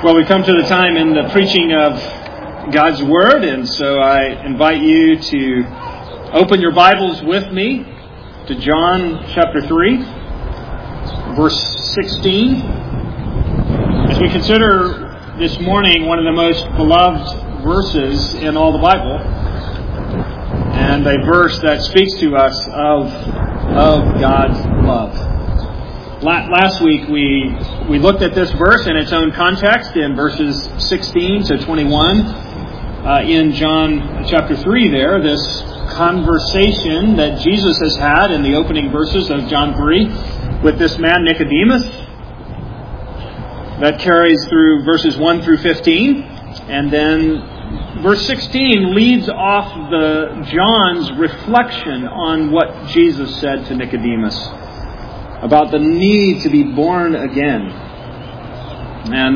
Well, we come to the time in the preaching of God's Word, and so I invite you to open your Bibles with me to John chapter 3, verse 16. As we consider this morning one of the most beloved verses in all the Bible, and a verse that speaks to us of God's love. Last week we looked at this verse in its own context in verses 16 to 21 in John chapter 3 there, this conversation that Jesus has had in the opening verses of John 3 with this man Nicodemus that carries through verses 1 through 15, and then verse 16 leads off John's reflection on what Jesus said to Nicodemus about the need to be born again. And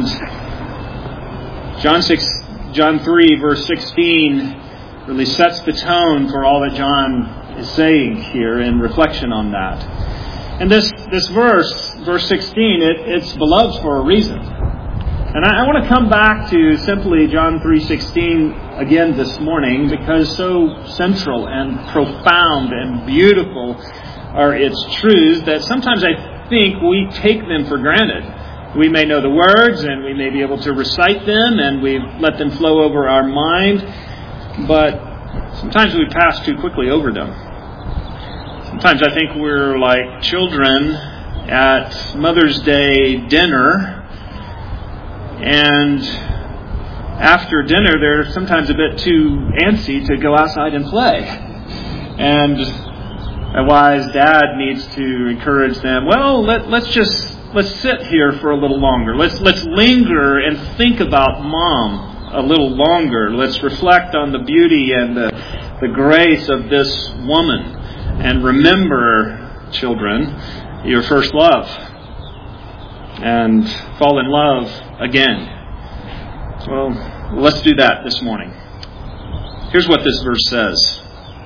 John 3 verse 16 really sets the tone for all that John is saying here in reflection on that. And this verse 16, it's beloved for a reason. And I want to come back to simply John 3:16 again this morning, because so central and profound and beautiful are its truths that sometimes I think we take them for granted. We may know the words and we may be able to recite them and we let them flow over our mind, but sometimes we pass too quickly over them. Sometimes I think we're like children at Mother's Day dinner, and after dinner they're sometimes a bit too antsy to go outside and play. And a wise dad needs to encourage them. Well, let's sit here for a little longer. Let's linger and think about Mom a little longer. Let's reflect on the beauty and the grace of this woman, and remember, children, your first love, and fall in love again. Well, let's do that this morning. Here's what this verse says: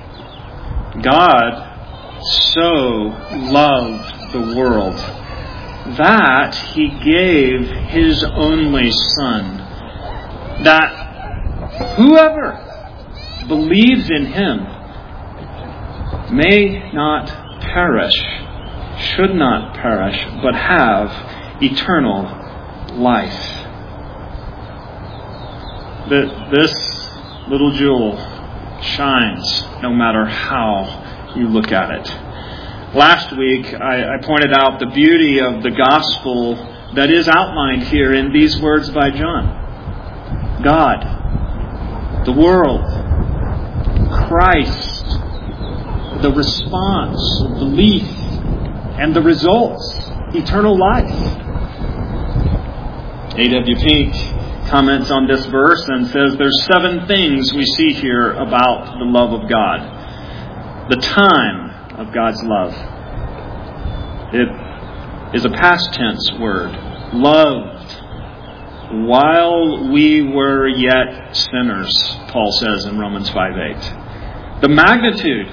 God so loved the world that He gave His only Son, that whoever believes in Him may not perish, should not perish, but have eternal life. This little jewel shines no matter how you look at it. Last week, I pointed out the beauty of the gospel that is outlined here in these words by John. God, the world, Christ, the response, belief, and the results, eternal life. A.W. Pink comments on this verse and says there's 7 things we see here about the love of God. The time of God's love. It is a past tense word. Loved while we were yet sinners, Paul says in Romans 5:8. The magnitude.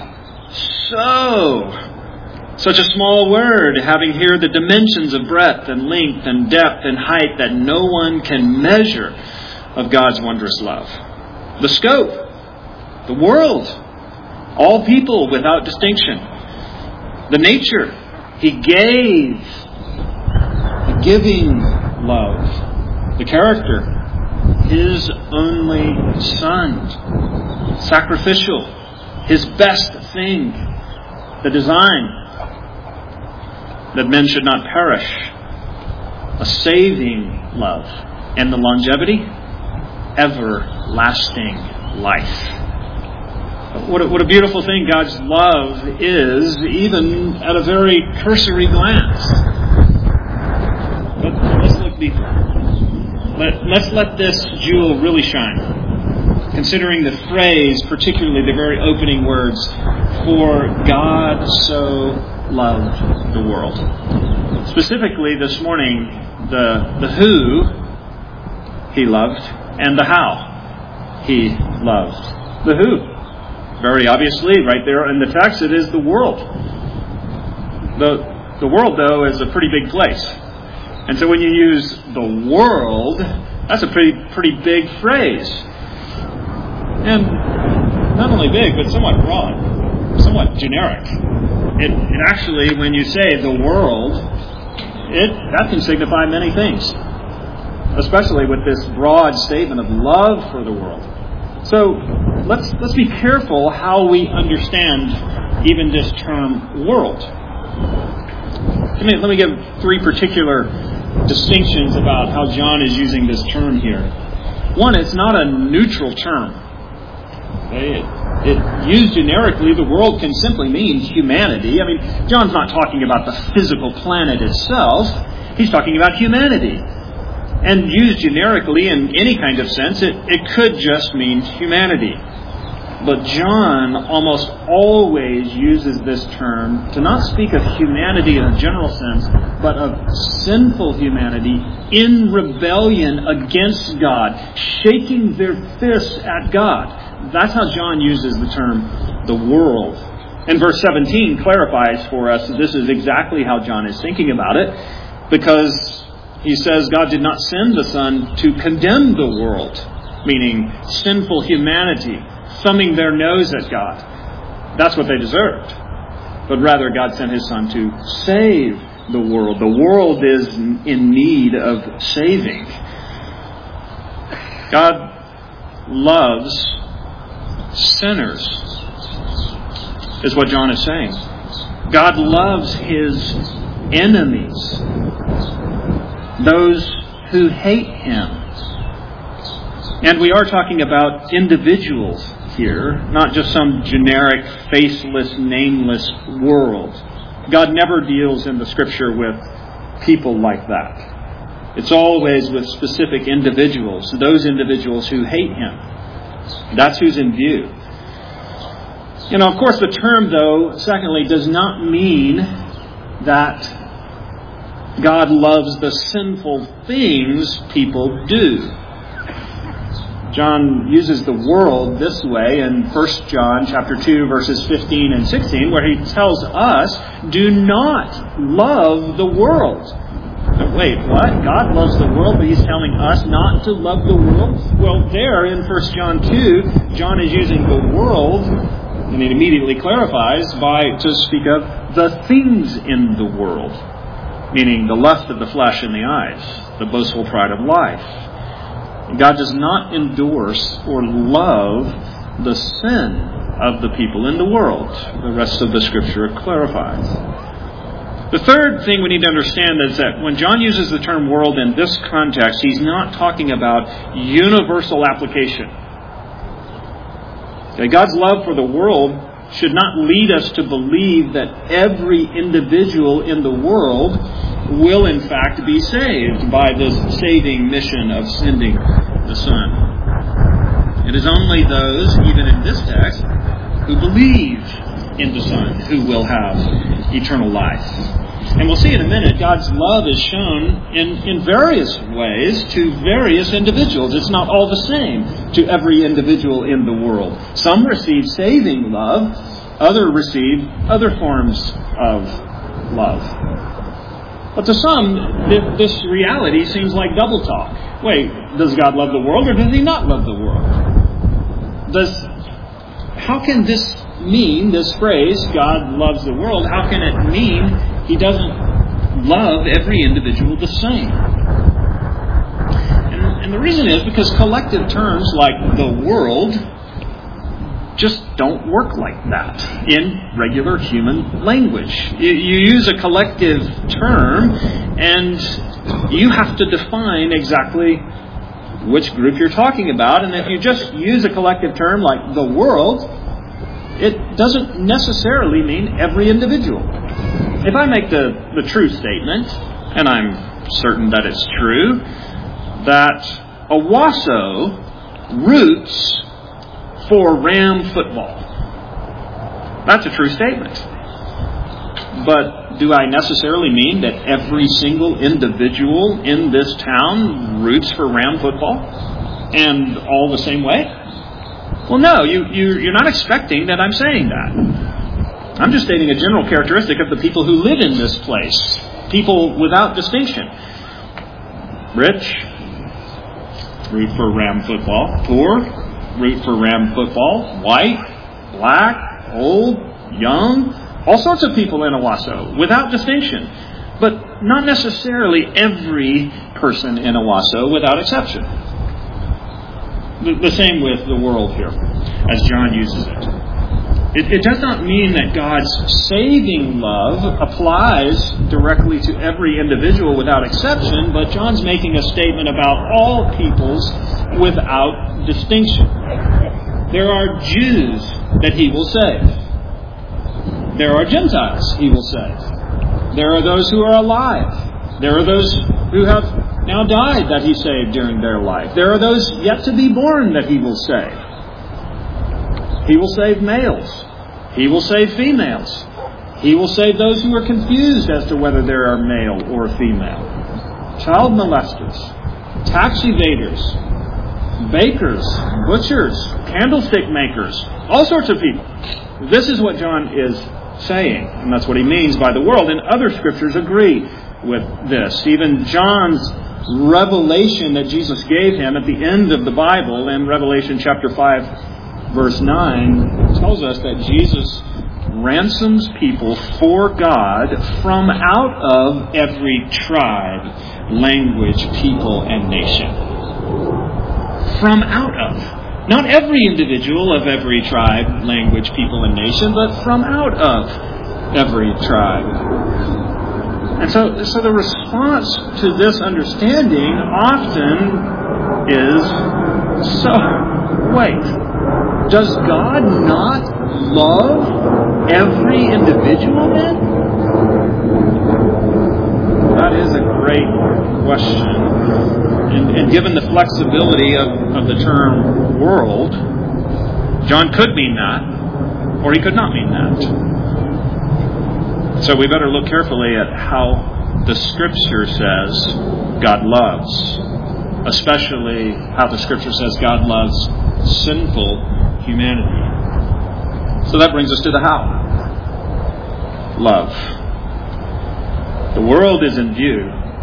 Such a small word, having here the dimensions of breadth and length and depth and height that no one can measure of God's wondrous love. The scope. The world. All people without distinction. The nature. He gave. The giving love. The character. His only Son. Sacrificial. His best thing. The design. That men should not perish. A saving love. And the longevity. Everlasting life. What a beautiful thing God's love is, even at a very cursory glance. But let's look deeper. Let's let this jewel really shine. Considering the phrase, particularly the very opening words, for God so loved the world. Specifically this morning, the who He loved and the how He loved. The who. Very obviously, right there in the text, it is the world. The world, though, is a pretty big place. And so when you use the world, That's a pretty big phrase. And not only big, but somewhat broad, somewhat generic. It actually, when you say the world, that can signify many things, especially with this broad statement of love for the world. So let's be careful how we understand even this term world. Let me give three particular distinctions about how John is using this term here. One, it's not a neutral term. It used generically, the world can simply mean humanity. I mean, John's not talking about the physical planet itself. He's talking about humanity. And used generically in any kind of sense, it could just mean humanity. But John almost always uses this term to not speak of humanity in a general sense, but of sinful humanity in rebellion against God, shaking their fists at God. That's how John uses the term the world. And verse 17 clarifies for us that this is exactly how John is thinking about it, because he says God did not send the Son to condemn the world, meaning sinful humanity, thumbing their nose at God. That's what they deserved. But rather, God sent His Son to save the world. The world is in need of saving. God loves sinners, is what John is saying. God loves His enemies, those who hate Him. And we are talking about individuals here, not just some generic, faceless, nameless world. God never deals in the Scripture with people like that. It's always with specific individuals, those individuals who hate Him. That's who's in view. Of course, the term, though, secondly, does not mean that God loves the sinful things people do. John uses the world this way in 1 John chapter 2, verses 15 and 16, where he tells us, do not love the world. Wait, what? God loves the world, but He's telling us not to love the world? Well, there in 1 John 2, John is using the world, and it immediately clarifies, to speak of the things in the world, meaning the lust of the flesh and the eyes, the boastful pride of life. God does not endorse or love the sin of the people in the world. The rest of the Scripture clarifies. The third thing we need to understand is that when John uses the term world in this context, he's not talking about universal application. God's love for the world should not lead us to believe that every individual in the world will in fact be saved by this saving mission of sending the Son. It is only those, even in this text, who believe in the Son who will have eternal life. And we'll see in a minute, God's love is shown in various ways to various individuals. It's not all the same to every individual in the world. Some receive saving love, others receive other forms of love. But to some, this reality seems like double talk. Wait, does God love the world or does He not love the world? How can this mean, this phrase, God loves the world, how can it mean He doesn't love every individual the same? And the reason is because collective terms like the world just don't work like that in regular human language. You use a collective term and you have to define exactly which group you're talking about. And if you just use a collective term like the world, it doesn't necessarily mean every individual. If I make the true statement, and I'm certain that it's true, that Owasso roots for Ram football. That's a true statement. But do I necessarily mean that every single individual in this town roots for Ram football? And all the same way? Well, no, you're not expecting that I'm saying that. I'm just stating a general characteristic of the people who live in this place. People without distinction. Rich, root for Ram football. Poor, root for Ram football. White, black, old, young, all sorts of people in Owasso, without distinction. But not necessarily every person in Owasso, without exception. The same with the world here, as John uses it. It does not mean that God's saving love applies directly to every individual without exception, but John's making a statement about all peoples without distinction. There are Jews that he will save. There are Gentiles he will save. There are those who are alive. There are those who have now died that he saved during their life. There are those yet to be born that he will save. He will save males. He will save females. He will save those who are confused as to whether they are male or female. Child molesters, tax evaders, bakers, butchers, candlestick makers, all sorts of people. This is what John is saying, and that's what he means by the world. And other scriptures agree with this. Even John's revelation that Jesus gave him at the end of the Bible in Revelation chapter 5, Verse 9 tells us that Jesus ransoms people for God from out of every tribe, language, people, and nation. From out of. Not every individual of every tribe, language, people, and nation, but from out of every tribe. And so the response to this understanding often is, wait. Does God not love every individual then? That is a great question. And given the flexibility of the term world, John could mean that, or he could not mean that. So we better look carefully at how the Scripture says God loves, especially how the Scripture says God loves sinful humanity. So that brings us to the how. Love. The world is in view,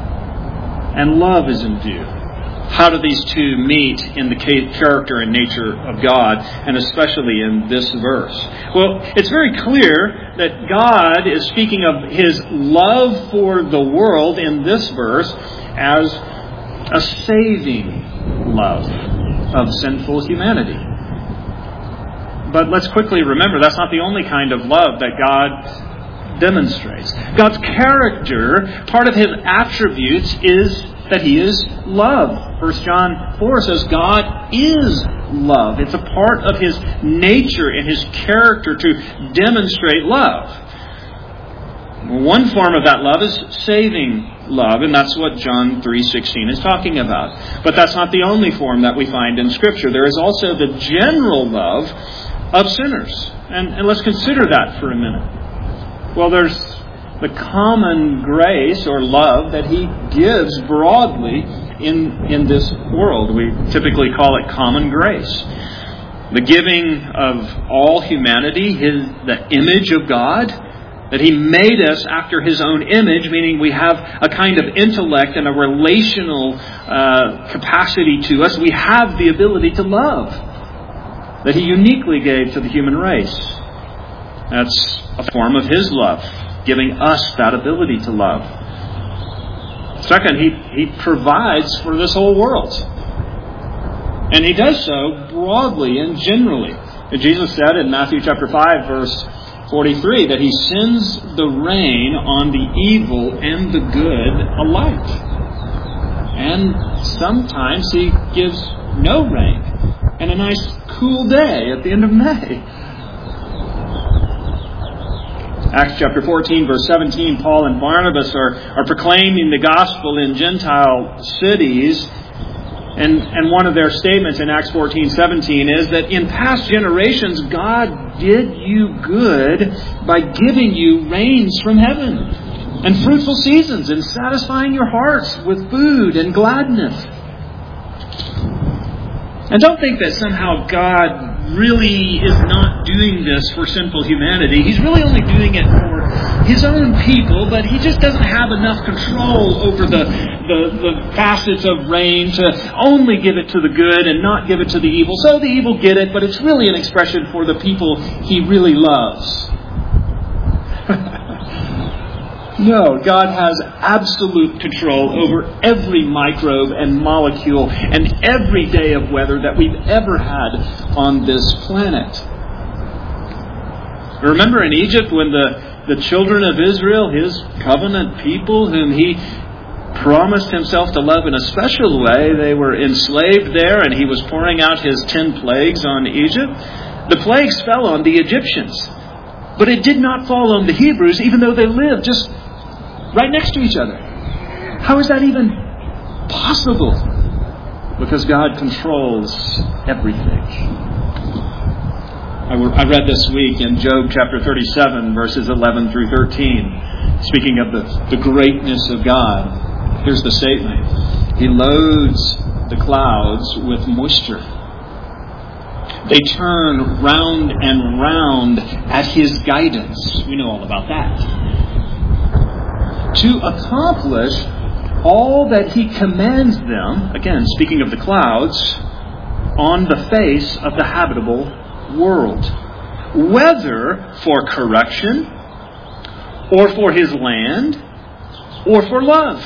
and love is in view. How do these two meet in the character and nature of God, and especially in this verse? Well, it's very clear that God is speaking of His love for the world in this verse as a saving love of sinful humanity. But let's quickly remember that's not the only kind of love that God demonstrates. God's character, part of His attributes is that He is love. 1 John 4 says God is love. It's a part of His nature and His character to demonstrate love. One form of that love is saving love, and that's what John 3:16 is talking about. But that's not the only form that we find in Scripture. There is also the general love of sinners. And let's consider that for a minute. Well, there's the common grace or love that He gives broadly in this world. We typically call it common grace. The giving of all humanity, the image of God, that He made us after His own image, meaning we have a kind of intellect and a relational capacity to us. We have the ability to love that He uniquely gave to the human race. That's a form of His love, giving us that ability to love. Second, He provides for this whole world. And He does so broadly and generally. Jesus said in Matthew chapter 5, verse 43, that He sends the rain on the evil and the good alike. And sometimes He gives no rain and a nice cool day at the end of May. Acts chapter 14, verse 17, Paul and Barnabas are proclaiming the gospel in Gentile cities. And one of their statements in Acts 14:17 is that in past generations, God did you good by giving you rains from heaven and fruitful seasons and satisfying your hearts with food and gladness. And don't think that somehow God really is not doing this for sinful humanity. He's really only doing it for His own people, but He just doesn't have enough control over the facets of rain to only give it to the good and not give it to the evil. So the evil get it, but it's really an expression for the people He really loves. No, God has absolute control over every microbe and molecule and every day of weather that we've ever had on this planet. Remember in Egypt when the children of Israel, His covenant people whom He promised Himself to love in a special way, they were enslaved there and He was pouring out His 10 plagues on Egypt. The plagues fell on the Egyptians, but it did not fall on the Hebrews, even though they lived just right next to each other. How is that even possible? Because God controls everything. I read this week in Job chapter 37, verses 11 through 13, speaking of the greatness of God. Here's the statement. He loads the clouds with moisture. They turn round and round at His guidance. We know all about that. To accomplish all that He commands them, again, speaking of the clouds, on the face of the habitable world, whether for correction, or for His land, or for love.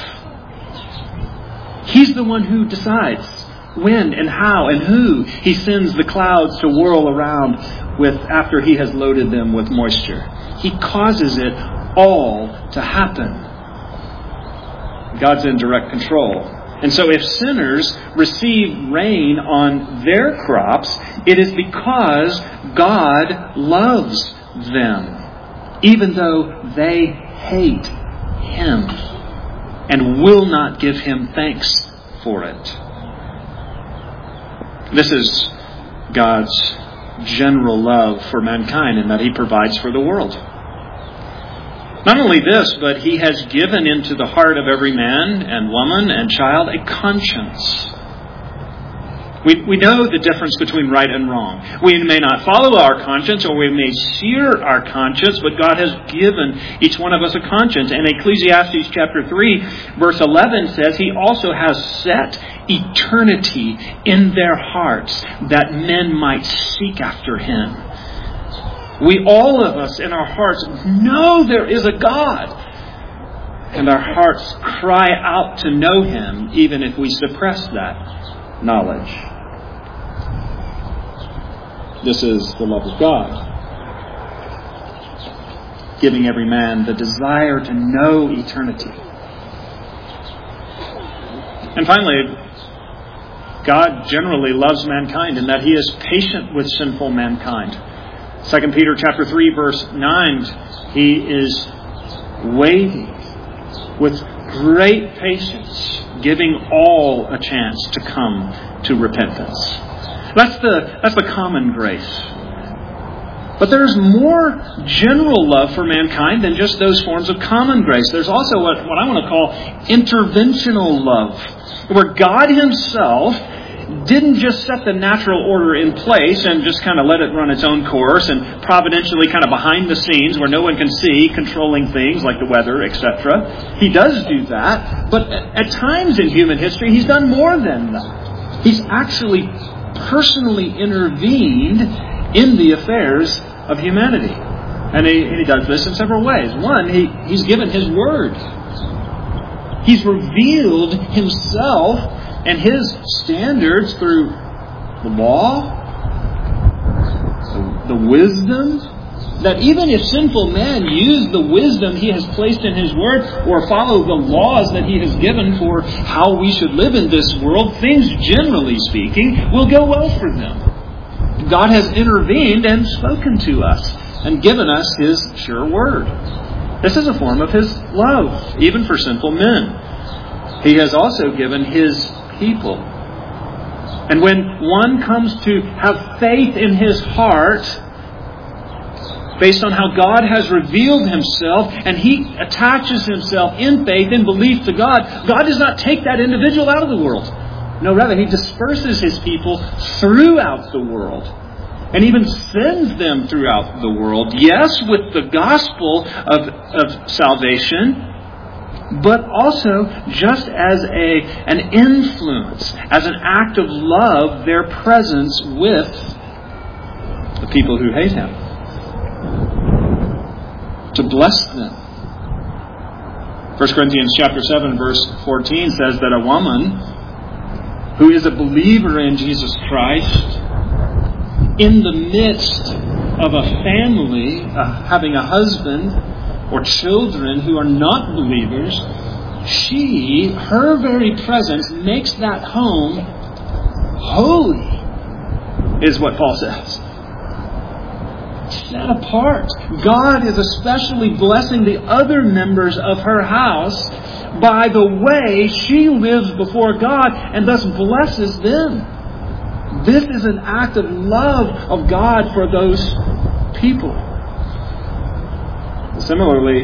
He's the one who decides when and how and who He sends the clouds to whirl around with after He has loaded them with moisture. He causes it all to happen. God's in direct control. And so if sinners receive rain on their crops, it is because God loves them, even though they hate Him and will not give Him thanks for it. This is God's general love for mankind in that He provides for the world. Not only this, but He has given into the heart of every man and woman and child a conscience. We know the difference between right and wrong. We may not follow our conscience, or we may sear our conscience, but God has given each one of us a conscience. And Ecclesiastes chapter 3, verse 11 says He also has set eternity in their hearts that men might seek after Him. We, all of us in our hearts, know there is a God. And our hearts cry out to know Him, even if we suppress that knowledge. This is the love of God, giving every man the desire to know eternity. And finally, God generally loves mankind in that He is patient with sinful mankind. 2 Peter chapter 3, verse 9, He is waiting with great patience, giving all a chance to come to repentance. That's the common grace. But there's more general love for mankind than just those forms of common grace. There's also what I want to call interventional love, where God Himself didn't just set the natural order in place and just kind of let it run its own course and providentially kind of behind the scenes where no one can see, controlling things like the weather, etc. He does do that, but at times in human history He's done more than that. He's actually personally intervened in the affairs of humanity. And he does this in several ways. One, He's given His Word. He's revealed Himself and His standards through the law, the wisdom, that even if sinful man use the wisdom He has placed in His Word or follow the laws that He has given for how we should live in this world, things generally speaking will go well for them. God has intervened and spoken to us and given us His sure Word. This is a form of His love, even for sinful men. He has also given His people. And when one comes to have faith in his heart, based on how God has revealed Himself, and he attaches himself in faith, in belief to God, God does not take that individual out of the world. No, rather, He disperses His people throughout the world. and even sends them throughout the world. Yes, with the gospel of salvation, but also just as an influence, as an act of love, their presence with the people who hate Him. To bless them. 1 Corinthians chapter 7 verse 14 says that a woman who is a believer in Jesus Christ, in the midst of a family, having a husband or children who are not believers, her very presence makes that home holy, is what Paul says. Set apart. God is especially blessing the other members of her house by the way she lives before God and thus blesses them. This is an act of love of God for those people. Similarly,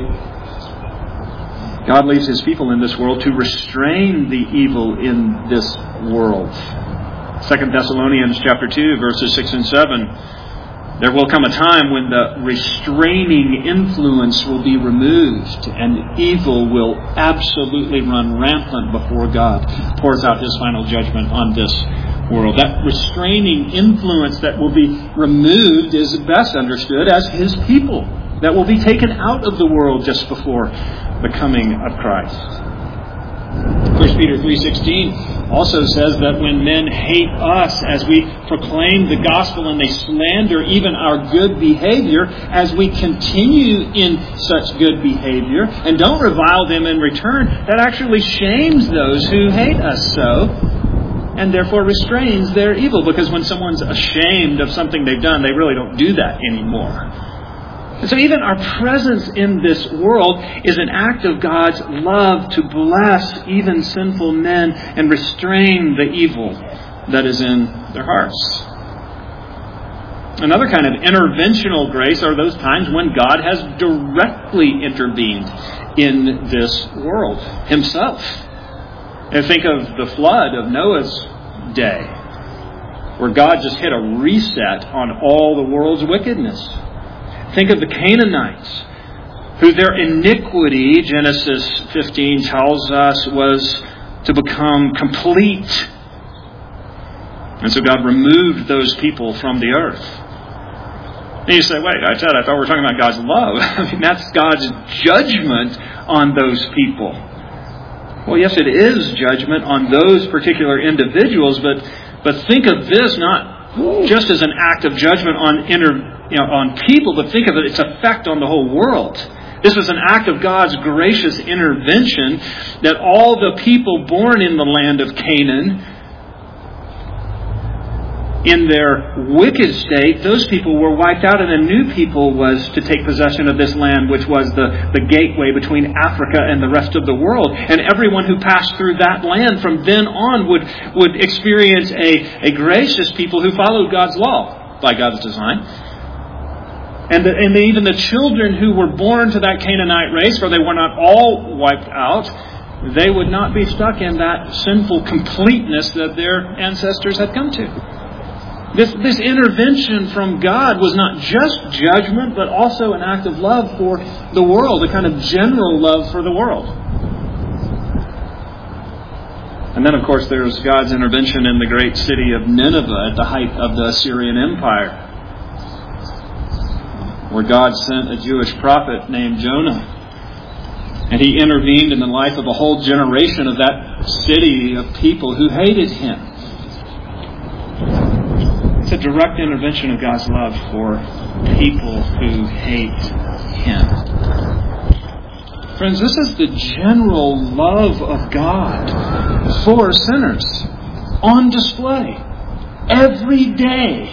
God leaves His people in this world to restrain the evil in this world. 2 Thessalonians chapter 2, verses 6 and 7. There will come a time when the restraining influence will be removed and evil will absolutely run rampant before God pours out His final judgment on this world. That restraining influence that will be removed is best understood as His people that will be taken out of the world just before the coming of Christ. 1 Peter 3:16 also says that when men hate us as we proclaim the gospel and they slander even our good behavior, as we continue in such good behavior and don't revile them in return, that actually shames those who hate us so and therefore restrains their evil. Because when someone's ashamed of something they've done, they really don't do that anymore. And so even our presence in this world is an act of God's love to bless even sinful men and restrain the evil that is in their hearts. Another kind of interventional grace are those times when God has directly intervened in this world Himself. And think of the flood of Noah's day, where God just hit a reset on all the world's wickedness. Think of the Canaanites, who their iniquity, Genesis 15 tells us, was to become complete. And so God removed those people from the earth. And you say, wait, I thought we were talking about God's love. I mean, that's God's judgment on those people. Well, yes, it is judgment on those particular individuals, but think of this not just as an act of judgment on people, but think of its effect on the whole world. This was an act of God's gracious intervention that all the people born in the land of Canaan, in their wicked state, those people were wiped out, and a new people was to take possession of this land, which was the gateway between Africa and the rest of the world. And everyone who passed through that land from then on would experience a gracious people who followed God's law by God's design. And even the children who were born to that Canaanite race, for they were not all wiped out, they would not be stuck in that sinful completeness that their ancestors had come to. This intervention from God was not just judgment, but also an act of love for the world, a kind of general love for the world. And then, of course, there's God's intervention in the great city of Nineveh at the height of the Assyrian Empire, where God sent a Jewish prophet named Jonah. And he intervened in the life of a whole generation of that city of people who hated him. It's a direct intervention of God's love for people who hate Him. Friends, this is the general love of God for sinners on display every day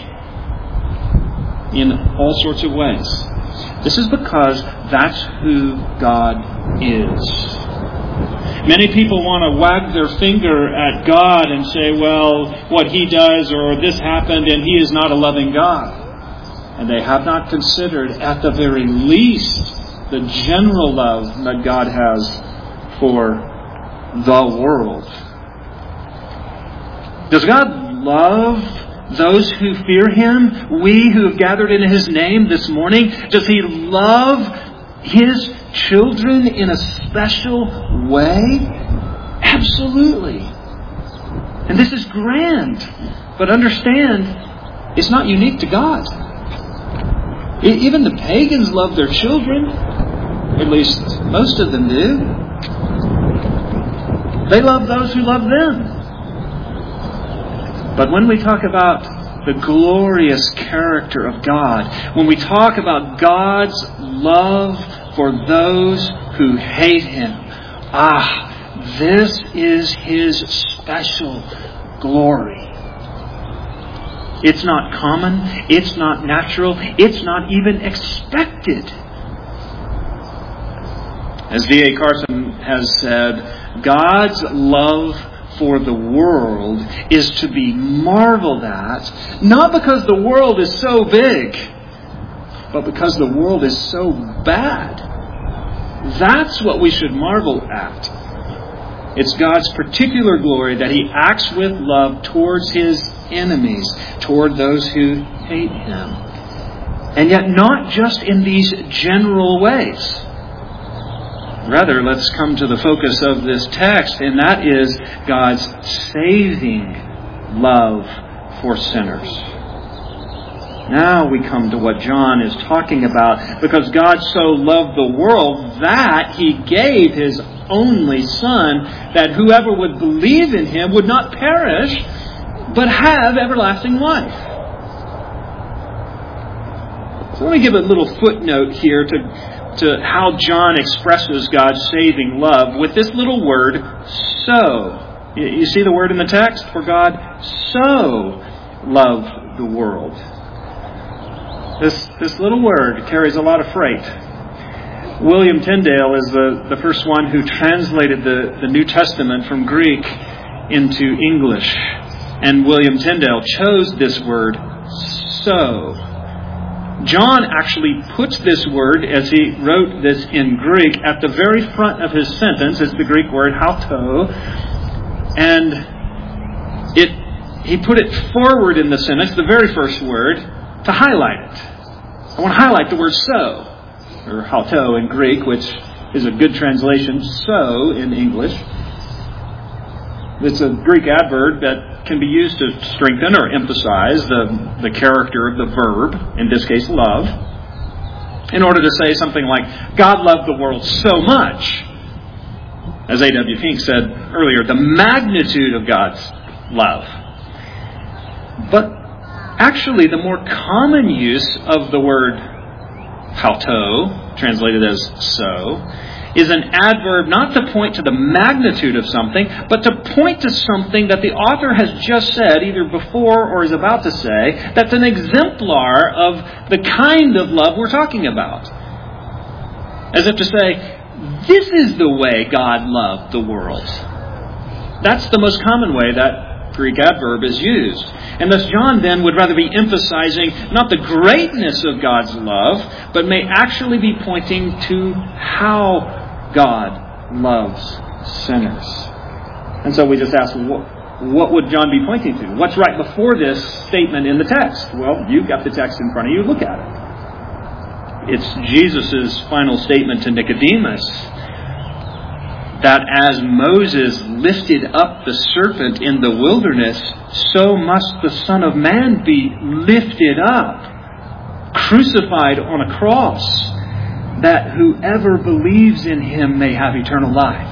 in all sorts of ways. This is because that's who God is. Many people want to wag their finger at God and say, well, what He does or this happened and He is not a loving God. And they have not considered, at the very least, the general love that God has for the world. Does God love those who fear Him, we who have gathered in His name this morning? Does He love His children in a special way? Absolutely. And this is grand. But understand, it's not unique to God. Even the pagans love their children. At least most of them do. They love those who love them. But when we talk about the glorious character of God, when we talk about God's love for those who hate Him, this is His special glory. It's not common. It's not natural. It's not even expected. As D.A. Carson has said, God's love for the world is to be marveled at, not because the world is so big, but because the world is so bad. That's what we should marvel at. It's God's particular glory that He acts with love towards His enemies, toward those who hate Him. And yet not just in these general ways. Rather, let's come to the focus of this text, and that is God's saving love for sinners. Now we come to what John is talking about. Because God so loved the world that He gave His only Son, that whoever would believe in Him would not perish, but have everlasting life. So let me give a little footnote here to how John expresses God's saving love with this little word, so. You see the word in the text? For God so loved the world. This little word carries a lot of freight. William Tyndale is the first one who translated the New Testament from Greek into English. And William Tyndale chose this word, so. John actually puts this word, as he wrote this in Greek, at the very front of his sentence. It's the Greek word hauto. And he put it forward in the sentence, the very first word, to highlight it. I want to highlight the word so, or hauto in Greek, which is a good translation, so in English. It's a Greek adverb that can be used to strengthen or emphasize the character of the verb, in this case love, in order to say something like, God loved the world so much. As A.W. Pink said earlier, the magnitude of God's love. But actually, the more common use of the word hauto, translated as so, is an adverb not to point to the magnitude of something, but to point to something that the author has just said, either before or is about to say, that's an exemplar of the kind of love we're talking about. As if to say, this is the way God loved the world. That's the most common way that Greek adverb is used. And thus John then would rather be emphasizing not the greatness of God's love, but may actually be pointing to how God loves sinners. And so we just ask, what would John be pointing to? What's right before this statement in the text? Well, you've got the text in front of you. Look at it. It's Jesus' final statement to Nicodemus, that as Moses lifted up the serpent in the wilderness, so must the Son of Man be lifted up, crucified on a cross, that whoever believes in Him may have eternal life.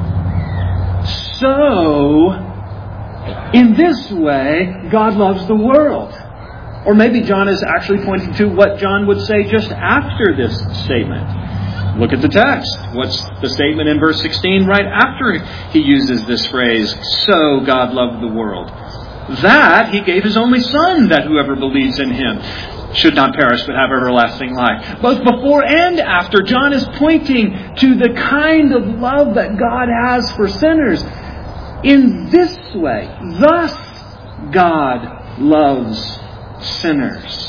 So, in this way, God loves the world. Or maybe John is actually pointing to what John would say just after this statement. Look at the text. What's the statement in verse 16 right after he uses this phrase, so God loved the world? That He gave His only Son, that whoever believes in Him should not perish but have everlasting life. Both before and after, John is pointing to the kind of love that God has for sinners. In this way, thus God loves sinners.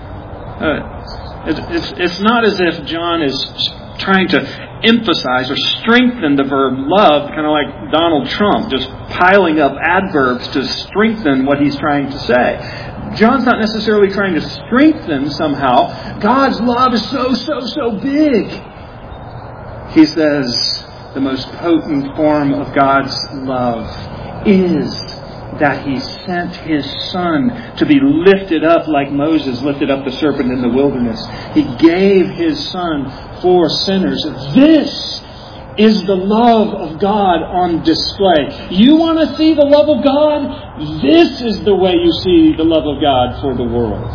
It's not as if John is trying to emphasize or strengthen the verb love, kind of like Donald Trump, just piling up adverbs to strengthen what he's trying to say. John's not necessarily trying to strengthen somehow God's love is so big. He says the most potent form of God's love is that He sent His Son to be lifted up like Moses lifted up the serpent in the wilderness. He gave His Son for sinners. This is the love of God on display. You want to see the love of God? This is the way you see the love of God for the world.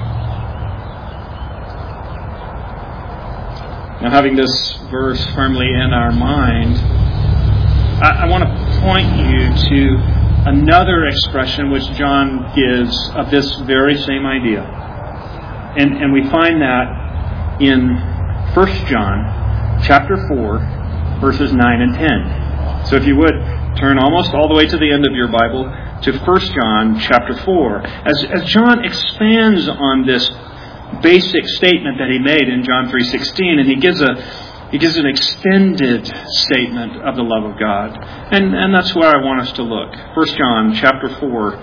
Now, having this verse firmly in our mind, I want to point you to another expression which John gives of this very same idea. And we find that in 1 John chapter 4, verses 9 and 10. So if you would, turn almost all the way to the end of your Bible to 1 John chapter 4. As John expands on this basic statement that he made in John 3:16, and he gives an extended statement of the love of God. And that's where I want us to look. 1 John chapter 4,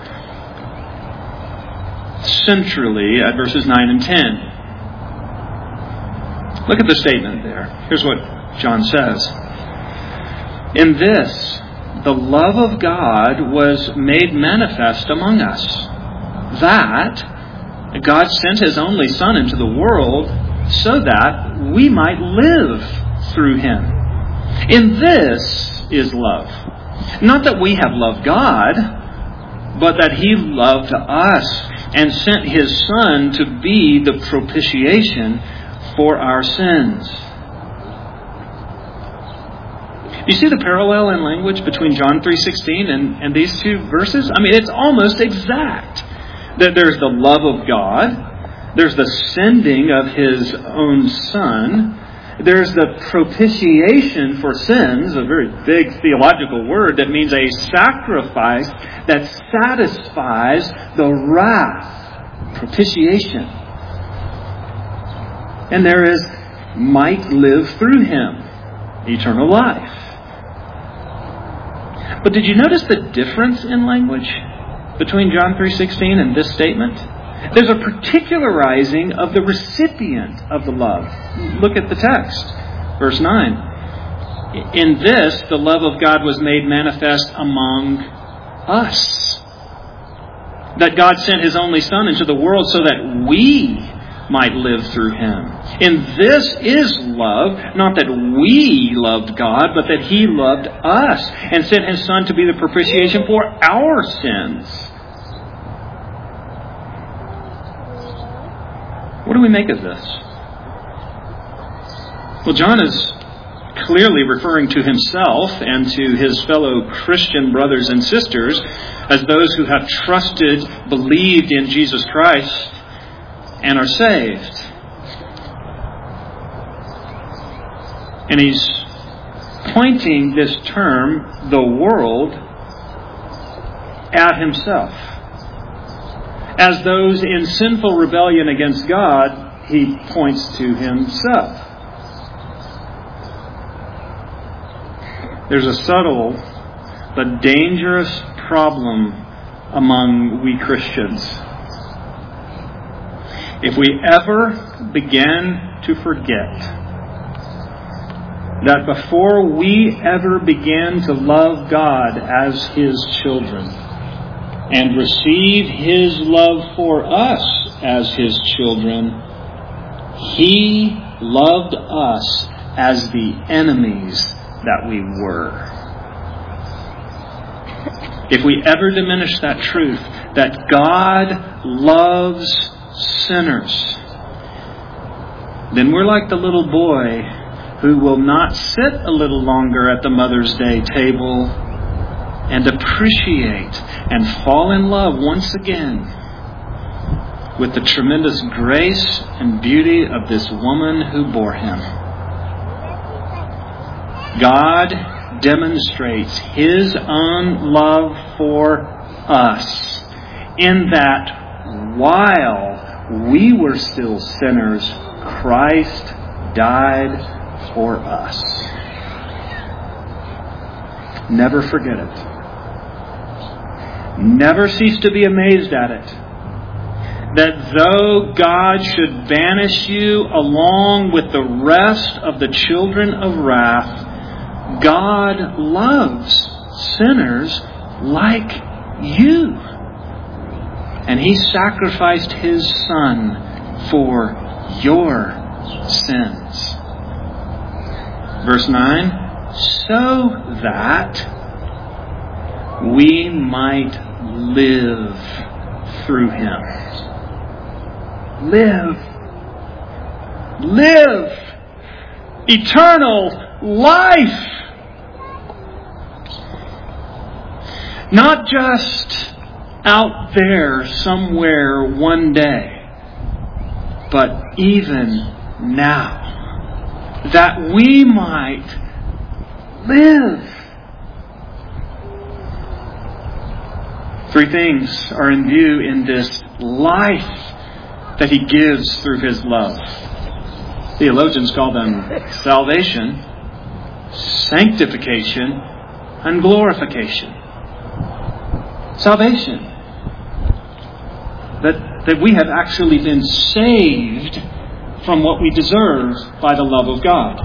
centrally at verses 9 and 10. Look at the statement there. Here's what John says. In this, the love of God was made manifest among us, that God sent His only Son into the world so that we might live through Him. In this is love. Not that we have loved God, but that He loved us and sent His Son to be the propitiation for our sins. You see the parallel in language between John 3:16 and these two verses? I mean, it's almost exact. There's the love of God. There's the sending of His own Son. There's the propitiation for sins, a very big theological word that means a sacrifice that satisfies the wrath. Propitiation. And there is might live through Him. Eternal life. But did you notice the difference in language between John 3:16 and this statement? There's a particularizing of the recipient of the love. Look at the text. Verse 9. In this, the love of God was made manifest among us. That God sent His only Son into the world so that we might live through Him. And this is love, not that we loved God, but that He loved us and sent His Son to be the propitiation for our sins. What do we make of this? Well, John is clearly referring to himself and to his fellow Christian brothers and sisters as those who have trusted, believed in Jesus Christ, and are saved. And he's pointing this term, the world, at himself. As those in sinful rebellion against God, he points to himself. There's a subtle but dangerous problem among we Christians. If we ever begin to forget that before we ever began to love God as His children and receive His love for us as His children, He loved us as the enemies that we were. If we ever diminish that truth, that God loves sinners, then we're like the little boy who will not sit a little longer at the Mother's Day table and appreciate and fall in love once again with the tremendous grace and beauty of this woman who bore him. God demonstrates His own love for us in that while we were still sinners, Christ died for us. Never forget it. Never cease to be amazed at it. that though God should banish you along with the rest of the children of wrath, God loves sinners like you. And He sacrificed His Son for your sins. Verse 9, so that we might live through Him. Live eternal life. Not just out there somewhere one day, but even now, that we might live. Three things are in view in this life that He gives through His love. Theologians call them salvation, sanctification, and glorification. Salvation. That we have actually been saved from what we deserve by the love of God.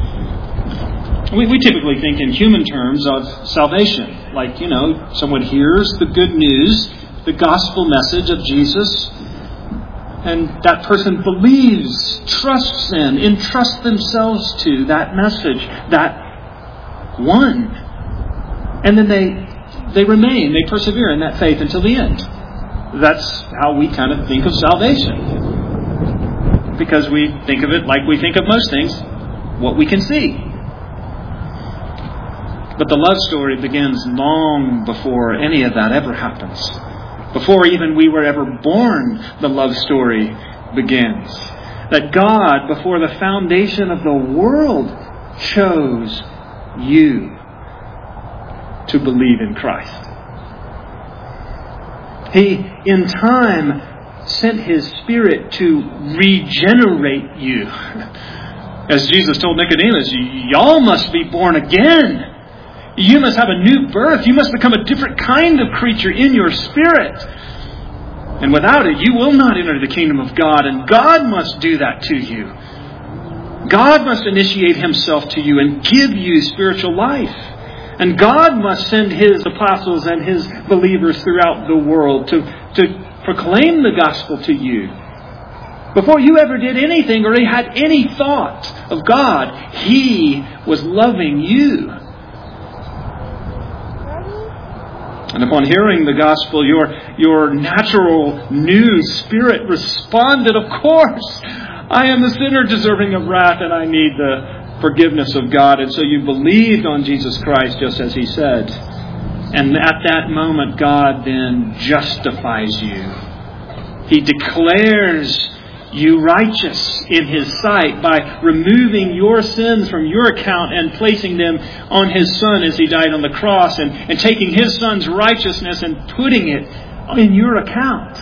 We typically think in human terms of salvation. Like, someone hears the good news, the gospel message of Jesus, and that person believes, trusts in, entrusts themselves to that message, that one. And then they remain, they persevere in that faith until the end. That's how we kind of think of salvation. Because we think of it like we think of most things, what we can see. But the love story begins long before any of that ever happens. Before even we were ever born, the love story begins. That God, before the foundation of the world, chose you to believe in Christ. He, in time, sent His Spirit to regenerate you. As Jesus told Nicodemus, y'all must be born again. You must have a new birth. You must become a different kind of creature in your spirit. And without it, you will not enter the kingdom of God. And God must do that to you. God must initiate Himself to you and give you spiritual life. And God must send His apostles and His believers throughout the world to proclaim the gospel to you. Before you ever did anything or had any thought of God, He was loving you. And upon hearing the gospel, your natural new spirit responded, of course, I am a sinner deserving of wrath and I need the forgiveness of God. And so you believed on Jesus Christ just as He said. And at that moment, God then justifies you. He declares you righteous in His sight by removing your sins from your account and placing them on His Son as He died on the cross and taking His Son's righteousness and putting it in your account.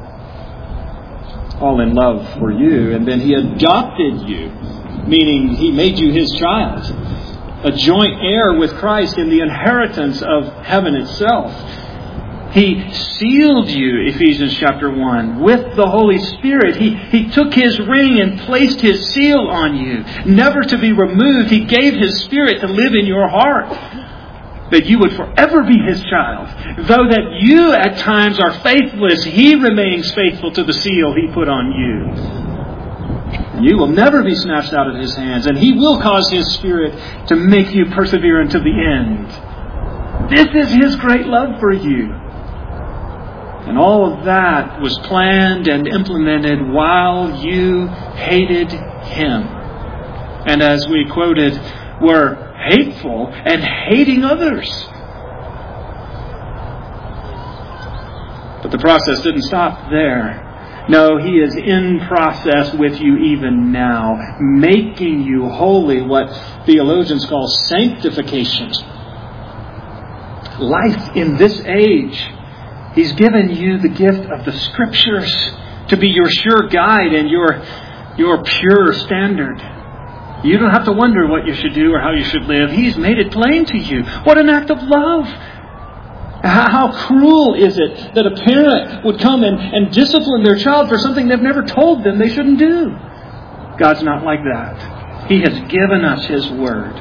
All in love for you. And then He adopted you, meaning He made you His child, a joint heir with Christ in the inheritance of heaven itself. He sealed you, Ephesians chapter 1, with the Holy Spirit. He took His ring and placed His seal on you, never to be removed. He gave His Spirit to live in your heart, that you would forever be His child. Though that you at times are faithless, He remains faithful to the seal He put on you. And you will never be snatched out of His hands, and He will cause His Spirit to make you persevere until the end. This is His great love for you. And all of that was planned and implemented while you hated Him. And as we quoted, were hateful and hating others. But the process didn't stop there. No, He is in process with you even now, making you holy, what theologians call sanctification. Life in this age. He's given you the gift of the Scriptures to be your sure guide and your pure standard. You don't have to wonder what you should do or how you should live. He's made it plain to you. What an act of love. How cruel is it that a parent would come and discipline their child for something they've never told them they shouldn't do? God's not like that. He has given us His Word.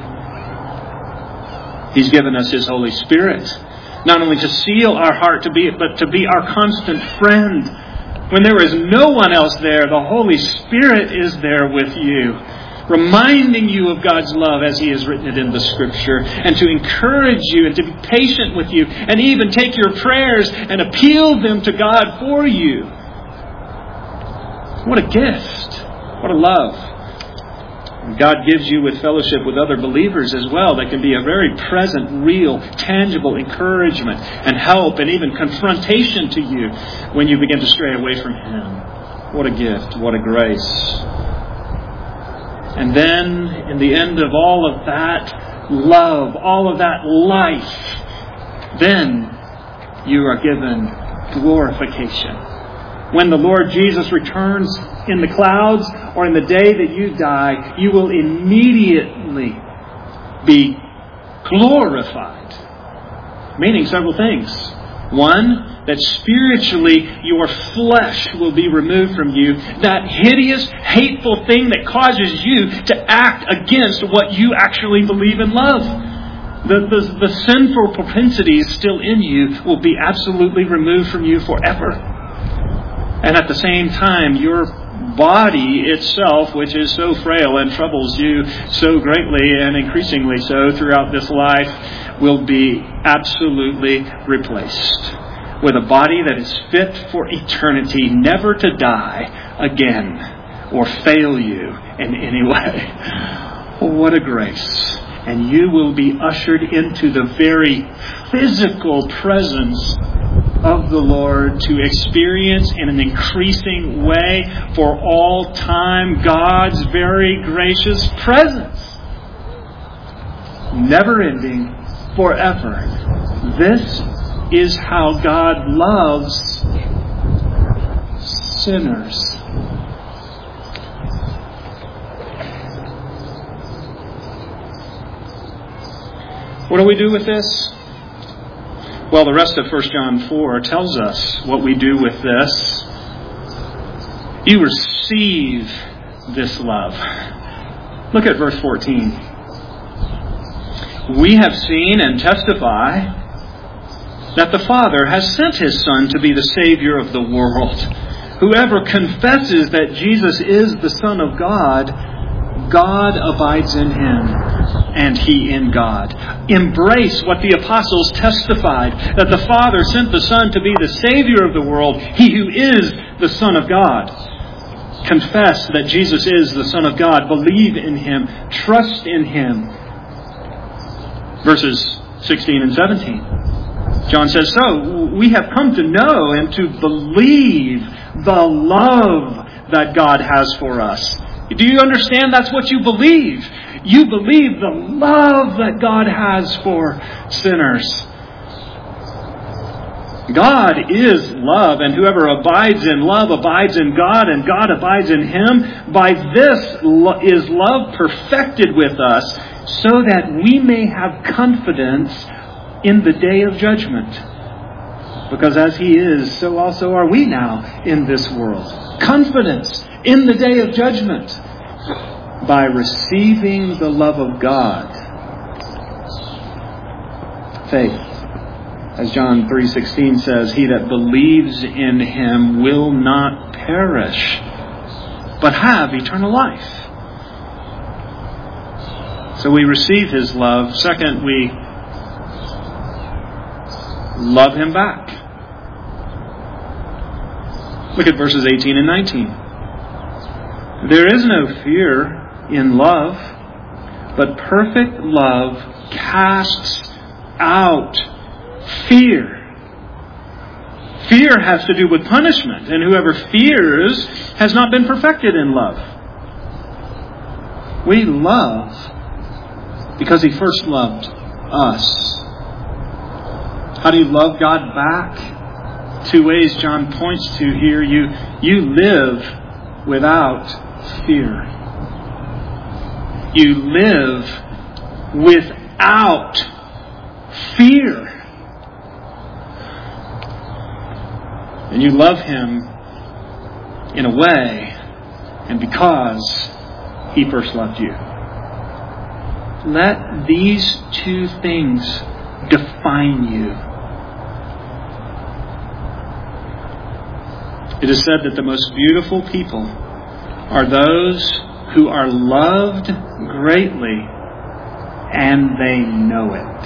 He's given us His Holy Spirit, not only to seal our heart, but to be our constant friend. When there is no one else there, the Holy Spirit is there with you, reminding you of God's love as He has written it in the Scripture, and to encourage you and to be patient with you, and even take your prayers and appeal them to God for you. What a gift. What a love. God gives you with fellowship with other believers as well. That can be a very present, real, tangible encouragement and help and even confrontation to you when you begin to stray away from Him. What a gift. What a grace. And then, in the end of all of that love, all of that life, then you are given glorification. When the Lord Jesus returns in the clouds or in the day that you die, you will immediately be glorified. Meaning several things. One, that spiritually your flesh will be removed from you. That hideous, hateful thing that causes you to act against what you actually believe and love. The sinful propensities still in you will be absolutely removed from you forever. And at the same time, your body itself, which is so frail and troubles you so greatly and increasingly so throughout this life, will be absolutely replaced with a body that is fit for eternity, never to die again or fail you in any way. What a grace. And you will be ushered into the very physical presence of the Lord to experience in an increasing way for all time God's very gracious presence. Never ending, forever. This is how God loves sinners. What do we do with this? Well, the rest of 1 John 4 tells us what we do with this. You receive this love. Look at verse 14. We have seen and testify that the Father has sent His Son to be the Savior of the world. Whoever confesses that Jesus is the Son of God, God abides in Him, and He in God. Embrace what the apostles testified, that the Father sent the Son to be the Savior of the world, He who is the Son of God. Confess that Jesus is the Son of God. Believe in Him. Trust in Him. Verses 16 and 17. John says, so we have come to know and to believe the love that God has for us. Do you understand? That's what you believe. You believe the love that God has for sinners. God is love, and whoever abides in love abides in God, and God abides in him. By this is love perfected with us, so that we may have confidence in the day of judgment. Because as He is, so also are we now in this world. Confidence in the day of judgment by receiving the love of God. Faith. As John 3:16 says, he that believes in Him will not perish, but have eternal life. So we receive His love. Second, we love Him back. Look at verses 18 and 19. There is no fear in love, but perfect love casts out fear. Fear has to do with punishment, and whoever fears has not been perfected in love. We love because He first loved us. How do you love God back? Two ways John points to here. You live without fear. You live without fear. And you love Him in a way and because He first loved you. Let these two things define you. It is said that the most beautiful people are those who are loved greatly and they know it.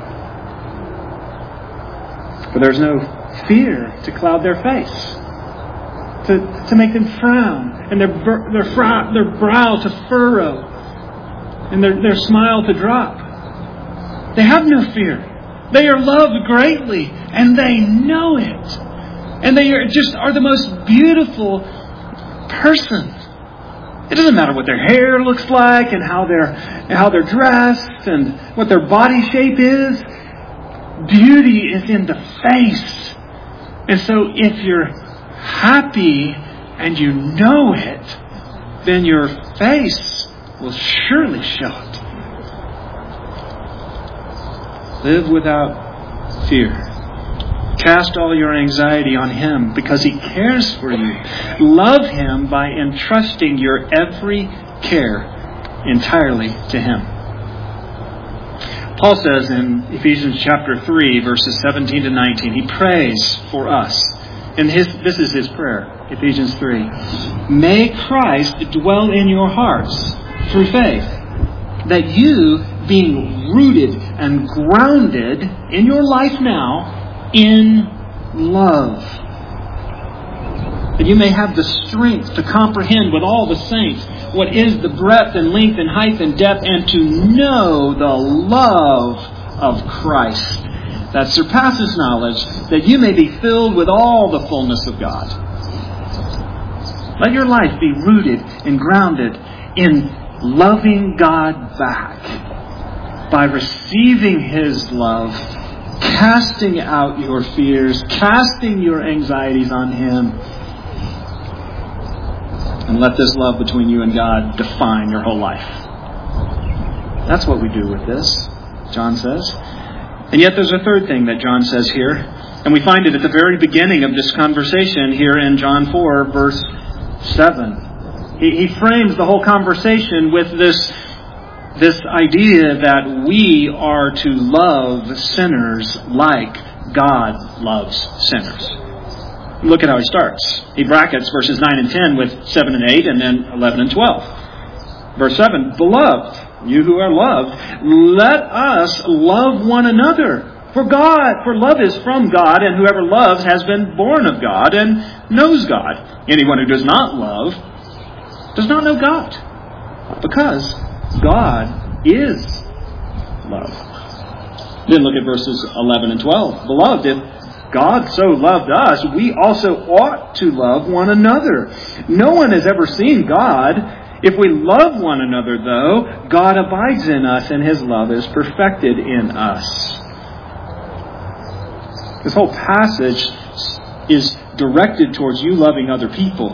For there's no fear to cloud their face, to make them frown, and their brow to furrow, and their smile to drop. They have no fear. They are loved greatly, and they know it. And they are the most beautiful person. It doesn't matter what their hair looks like and how they're dressed and what their body shape is. Beauty is in the face. And so if you're happy and you know it, then your face will surely show it. Live without fear. Cast all your anxiety on Him because He cares for you. Love Him by entrusting your every care entirely to Him. Paul says in Ephesians chapter 3, verses 17 to 19, he prays for us. And this is his prayer, Ephesians 3. May Christ dwell in your hearts through faith, that you, being rooted and grounded in your life now in love, that you may have the strength to comprehend with all the saints what is the breadth and length and height and depth, and to know the love of Christ that surpasses knowledge, that you may be filled with all the fullness of God. Let your life be rooted and grounded in loving God back by receiving His love, casting out your fears, casting your anxieties on Him. And let this love between you and God define your whole life. That's what we do with this, John says. And yet there's a third thing that John says here. And we find it at the very beginning of this conversation here in John 4, verse 7. He frames the whole conversation with this idea that we are to love sinners like God loves sinners. Look at how he starts. He brackets verses 9 and 10 with 7 and 8 and then 11 and 12. Verse 7, Beloved, you who are loved, let us love one another. For love is from God, and whoever loves has been born of God and knows God. Anyone who does not love does not know God, because God is love. Then look at verses 11 and 12. Beloved, if God so loved us, we also ought to love one another. No one has ever seen God. If we love one another, though, God abides in us, and His love is perfected in us. This whole passage is directed towards you loving other people.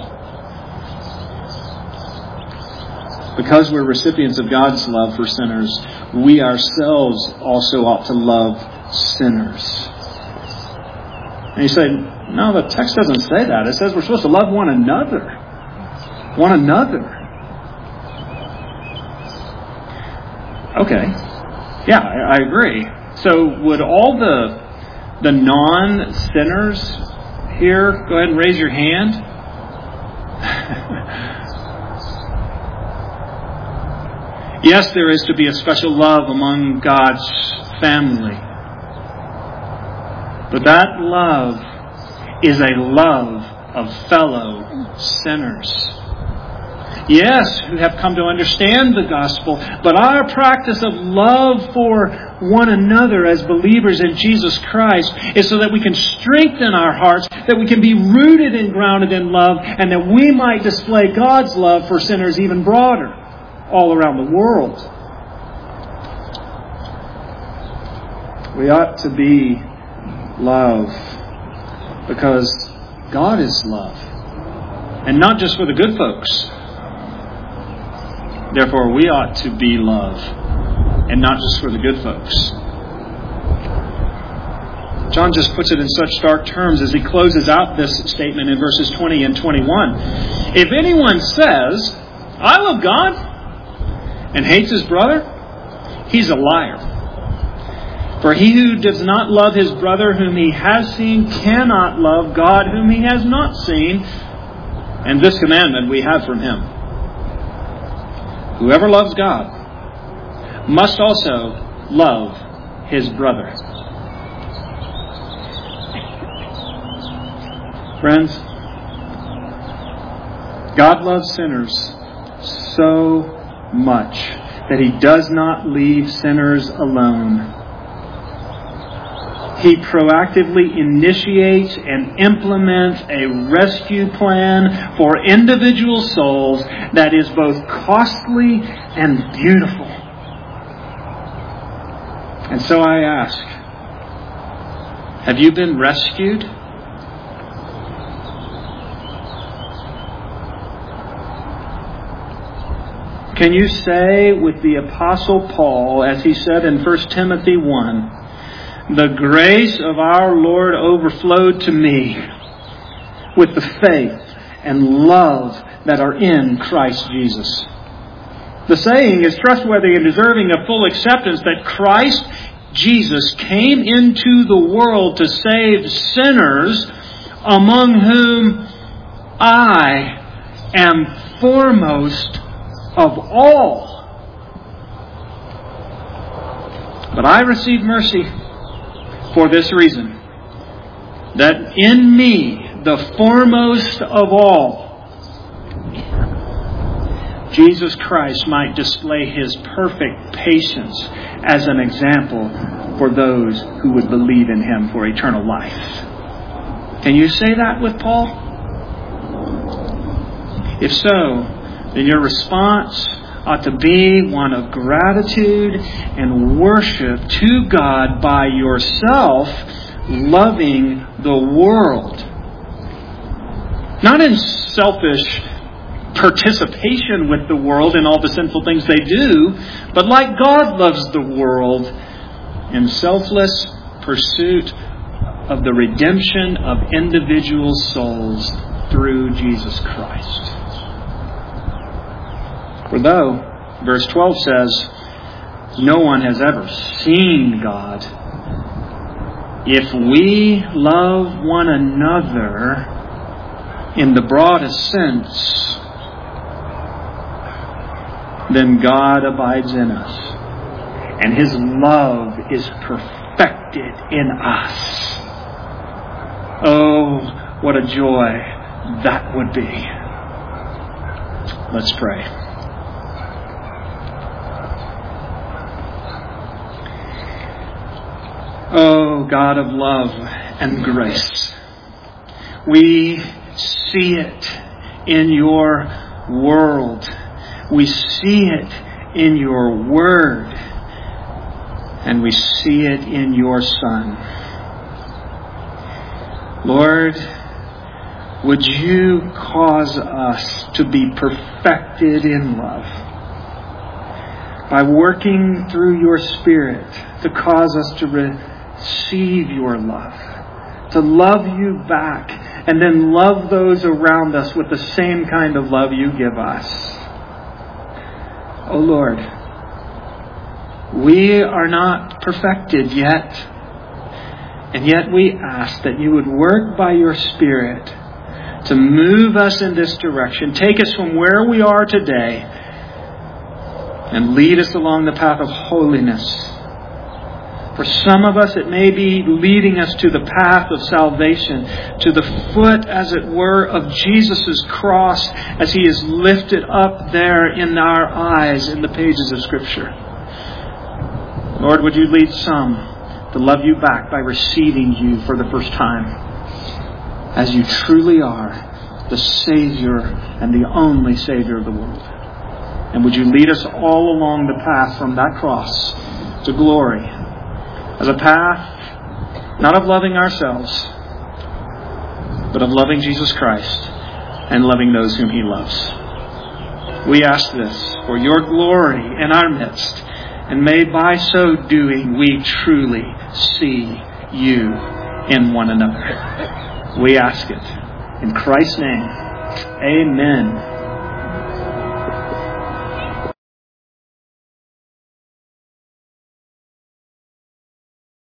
Because we're recipients of God's love for sinners, we ourselves also ought to love sinners. And you say, no, the text doesn't say that. It says we're supposed to love one another. One another. Okay. Yeah, I agree. So would all the non-sinners here go ahead and raise your hand? Yes, there is to be a special love among God's family. But that love is a love of fellow sinners. Yes, who have come to understand the gospel, but our practice of love for one another as believers in Jesus Christ is so that we can strengthen our hearts, that we can be rooted and grounded in love, and that we might display God's love for sinners even broader all around the world. We ought to be love because God is love, and not just for the good folks. Therefore, we ought to be love, and not just for the good folks. John just puts it in such stark terms as he closes out this statement in verses 20 and 21. If anyone says, I love God, and hates his brother, he's a liar. For he who does not love his brother whom he has seen cannot love God whom he has not seen. And this commandment we have from him. Whoever loves God must also love his brother. Friends, God loves sinners so much that He does not leave sinners alone. He proactively initiates and implements a rescue plan for individual souls that is both costly and beautiful. And so I ask, have you been rescued? Can you say with the Apostle Paul, as he said in 1 Timothy 1, the grace of our Lord overflowed to me with the faith and love that are in Christ Jesus. The saying is trustworthy and deserving of full acceptance that Christ Jesus came into the world to save sinners, among whom I am foremost of all. But I received mercy for this reason, that in me, the foremost of all, Jesus Christ might display His perfect patience as an example for those who would believe in Him for eternal life. Can you say that with Paul? If so, then your response ought to be one of gratitude and worship to God by yourself loving the world. Not in selfish participation with the world in all the sinful things they do, but like God loves the world, in selfless pursuit of the redemption of individual souls through Jesus Christ. For though, verse 12 says, no one has ever seen God, if we love one another in the broadest sense, then God abides in us, and His love is perfected in us. Oh, what a joy that would be. Let's pray. Oh, God of love and grace, we see it in your world. We see it in your word. And we see it in your Son. Lord, would you cause us to be perfected in love by working through your Spirit to cause us to receive your love, to love you back, and then love those around us with the same kind of love you give us. Oh Lord, we are not perfected yet, and yet we ask that you would work by your Spirit to move us in this direction, take us from where we are today, and lead us along the path of holiness. For some of us, it may be leading us to the path of salvation, to the foot, as it were, of Jesus' cross as He is lifted up there in our eyes in the pages of Scripture. Lord, would you lead some to love you back by receiving you for the first time as you truly are the Savior and the only Savior of the world. And would you lead us all along the path from that cross to glory, as a path not of loving ourselves, but of loving Jesus Christ and loving those whom He loves. We ask this for your glory in our midst, and may by so doing we truly see you in one another. We ask it in Christ's name. Amen.